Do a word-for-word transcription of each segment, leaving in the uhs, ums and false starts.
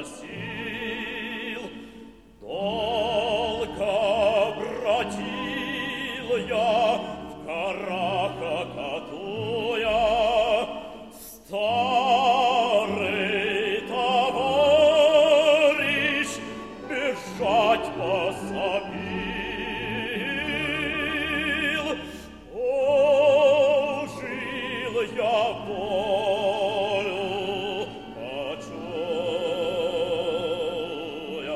сил. Долго бродил я в горах, окатуя старый товарищ бежать пособил. О, жил я волю почуя.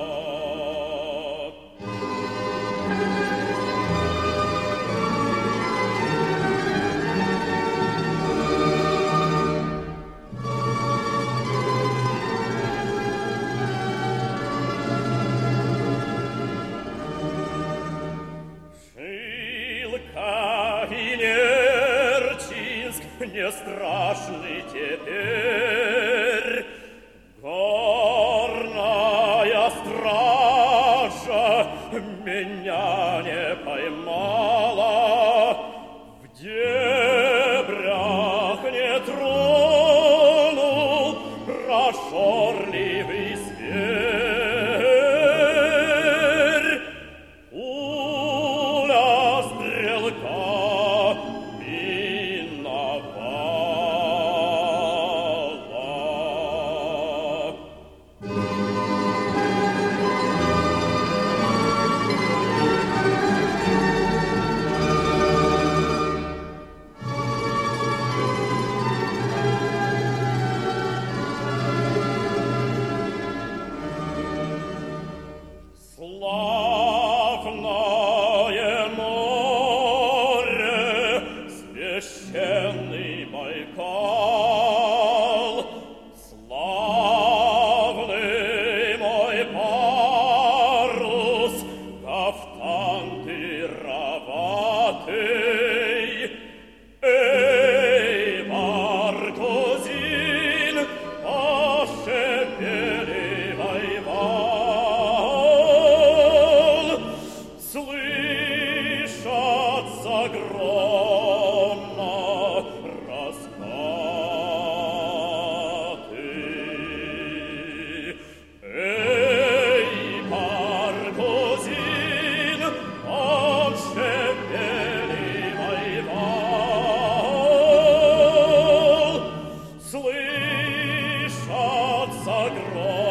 Шилка и Нерчинск не страшны теперь. Горная стража меня не поймала, в дебрях не тронул прожорливый зверь. Пуля стрелка миновала. Славное море, священный Байкал, славный мой парус, кафтан дыроватый. Эй, Баргузин, пошепеливай вал. Слышатся громно раскаты. Эй, Баргузин, пошепеливай вал. Слышатся громно